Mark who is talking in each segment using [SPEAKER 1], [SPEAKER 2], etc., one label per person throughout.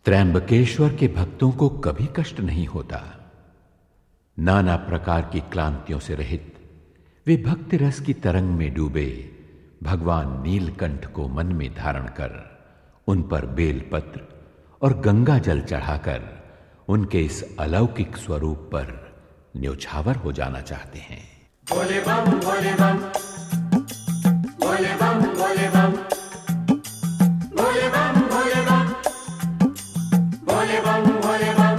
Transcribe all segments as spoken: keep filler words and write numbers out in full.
[SPEAKER 1] त्रयंबकेश्वर के भक्तों को कभी कष्ट नहीं होता। नाना प्रकार की क्लांतियों से रहित वे भक्ति रस की तरंग में डूबे भगवान नीलकंठ को मन में धारण कर उन पर बेलपत्र और गंगा जल चढ़ाकर उनके इस अलौकिक स्वरूप पर न्योछावर हो जाना चाहते हैं।
[SPEAKER 2] भोले बम भोले बम भोले बम भोले बम भोले बम भोले बम भोले बम भोले बम।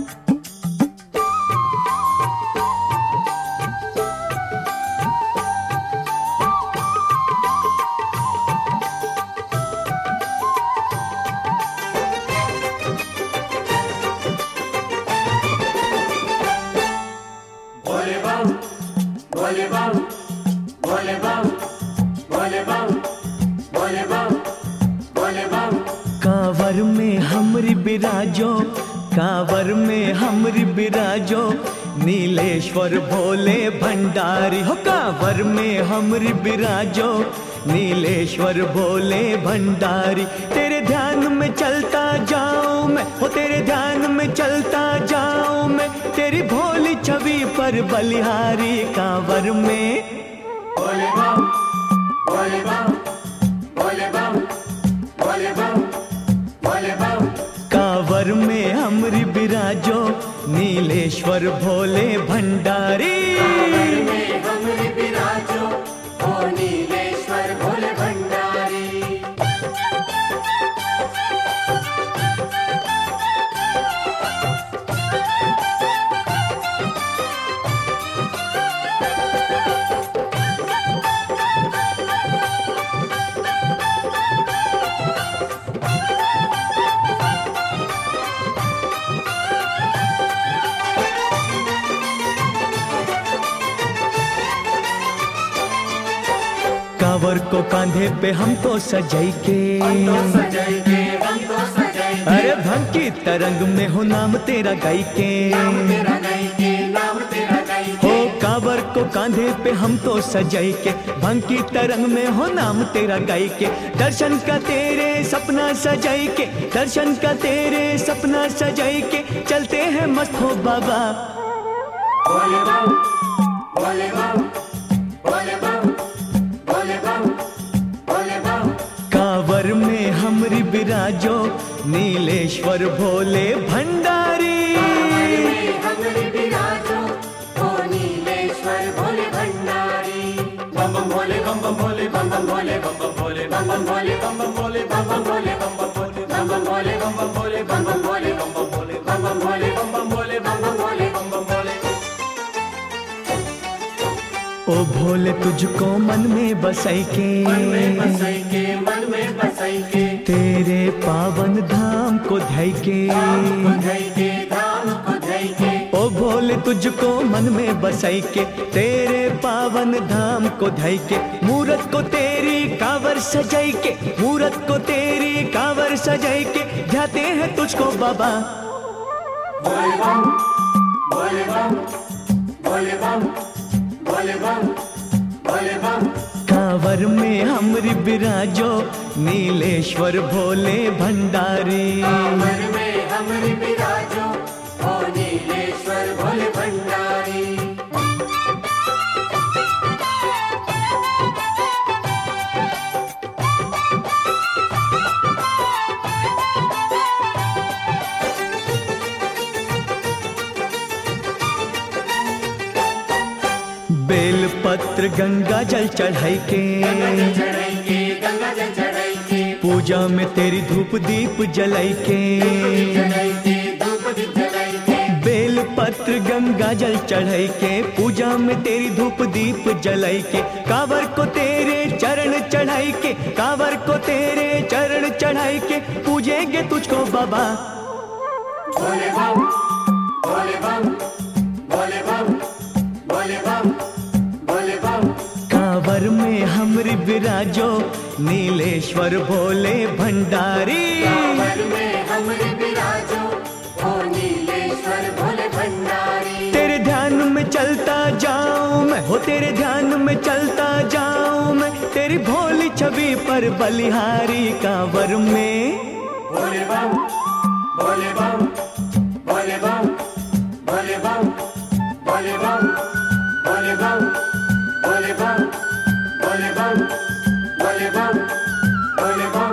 [SPEAKER 2] भोले बम भोले बम भोले बम भोले बम भोले बम।
[SPEAKER 3] कांवर में हमरी बिराजो कांवर में हमरी बिराजो नीलेश्वर भोले भंडारी हो। कांवर में हमरी बिराजो नीलेश्वर भोले भंडारी। तेरे ध्यान में चलता जाऊं मैं हो तेरे ध्यान में चलता जाऊं मैं तेरी भोली छवि पर बलिहारी। कांवर में
[SPEAKER 2] भोले बम भोले बम भोले बम भोले बम भोले बम।
[SPEAKER 3] कांवर में हमरी बिराजो नीलेश्वर भोले भंडारी।
[SPEAKER 2] कांवर में हमरी बिराजो ओ नीलेश्वर भोले भंडारी।
[SPEAKER 3] कांवर को कांधे पे हम तो सजाई के
[SPEAKER 2] सजाई के हम तो सजाई के।
[SPEAKER 3] अरे भंग की तरंग में हो नाम तेरा गाई के
[SPEAKER 2] नाम तेरा गाई के नाम तेरा गाई के।
[SPEAKER 3] हो कांवर को कांधे पे हम तो सजाई के भंग की तरंग में हो नाम तेरा गाई के। दर्शन का तेरे सपना सजाई के दर्शन का तेरे सपना सजाई के चलते हैं मस्त हो बाबा।
[SPEAKER 2] भोले बम भोले बम भोले बम भोले बम भोले बम।
[SPEAKER 3] कांवर में हमरी बिराजो नीलेश्वर भोले भंडारी।
[SPEAKER 2] कांवर में हमरी बिराजो ओ नीलेश्वर भोले भंडारी। बम बम भोले बम बम भोले बम बम भोले बम बम भोले बम बम भोले बम बम भोले बम बम भोले बम बम भोले बम बम भोले बम बम भोले बम बम भोले बम बम भोले बम बम भोले बम बम भोले बम बम भोले बम बम भोले।
[SPEAKER 3] ओ भोले तुझको मन में बसाई के
[SPEAKER 2] मन में बसाई के मन में बसाई के।
[SPEAKER 3] तेरे पावन धाम को ध्याई के
[SPEAKER 2] धाम को ध्याई के धाम को ध्याई के।
[SPEAKER 3] ओ भोले तुझको मन में बसाई के तेरे पावन धाम को ध्याई के। मूरत को तेरी कांवर सजाई के मूरत को तेरी कांवर सजाई के ध्याते हैं तुझको बाबा।
[SPEAKER 2] भोले बम भोले बम भोले बम भोले बम भोले बम।
[SPEAKER 3] कांवर में हमरी बिराजो नीलेश्वर भोले भंडारी।
[SPEAKER 2] कांवर में हमरी बिराजो ओ नीलेश्वर भोले भंडारी।
[SPEAKER 3] बेल पत्र गंगा जल चढ़ाई के
[SPEAKER 2] गंगा जल चढ़ाई के गंगा जल चढ़ाई के।
[SPEAKER 3] पूजा में तेरी धूप दीप जलाई के
[SPEAKER 2] जलाई के धूप दीप जलाई के।
[SPEAKER 3] बेल पत्र गंगा जल चढ़ाई के पूजा में तेरी धूप दीप जलाई के। कांवर को तेरे चरण चढ़ाई के कांवर को तेरे चरण चढ़ाई के पूजेंगे तुझको बाबा।
[SPEAKER 2] भोले बम भोले बम भोले बम भोले बम भोले बम।
[SPEAKER 3] कांवर में हमरी बिराजो नीलेश्वर भोले भंडारी।
[SPEAKER 2] कांवर में हमरी बिराजो ओ नीलेश्वर भोले भंडारी।
[SPEAKER 3] तेरे ध्यान में चलता जाऊं मैं हो तेरे ध्यान में चलता जाऊं मैं तेरी भोली छवि पर बलिहारी। कांवर में
[SPEAKER 2] भोले बम भोले बम भोले बम भोले बम